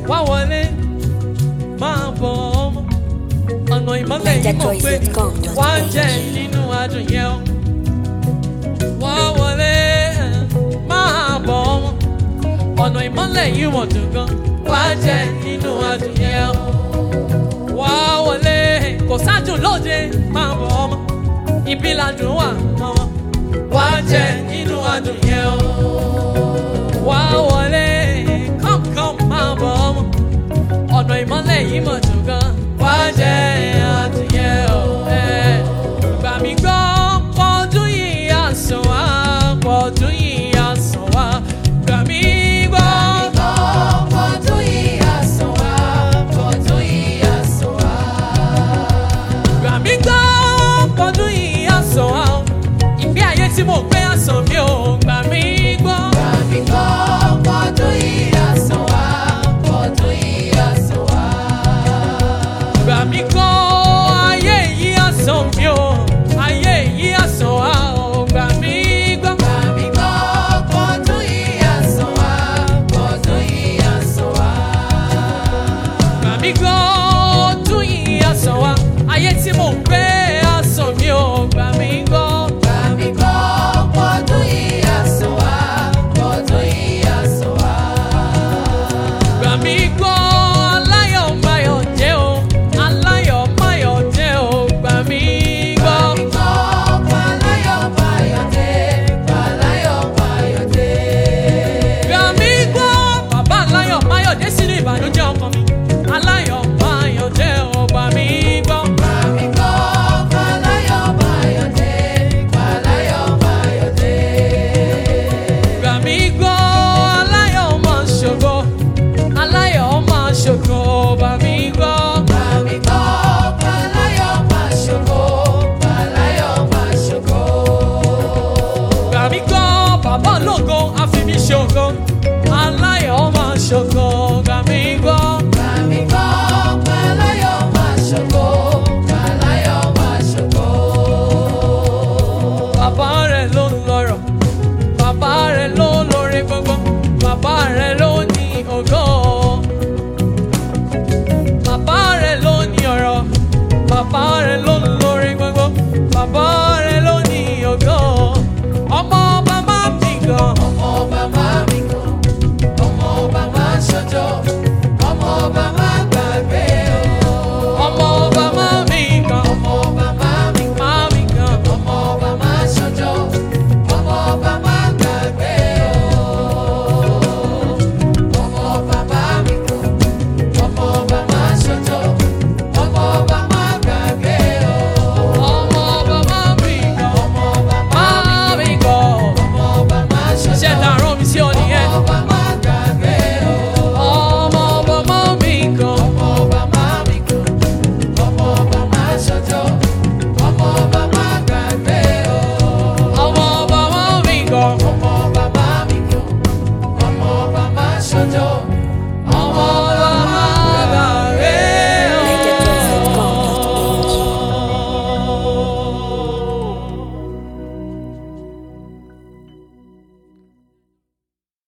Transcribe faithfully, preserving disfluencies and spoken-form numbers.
wá wọlé máa bọ̀ ọmọ ọ̀nà ìmọ́lẹ̀ yìí mọ̀ pé wá jẹ nínú adùn yẹn o wá wọlé máa bọ̀ ọmọ ọ̀nà ìmọ́lẹ̀ yìí mọ̀ dùn gan wá jẹ nínú adùn yẹn o wá wọlé kò sádùn lóde máa bọ̀ ọmọ ibi ládùn wà ọmọ wá jẹ nínú adùn yẹn o wá wọlé come come máa bọ̀ ọmọ ọ̀nà ìmọ́lẹ̀ yìí mọ̀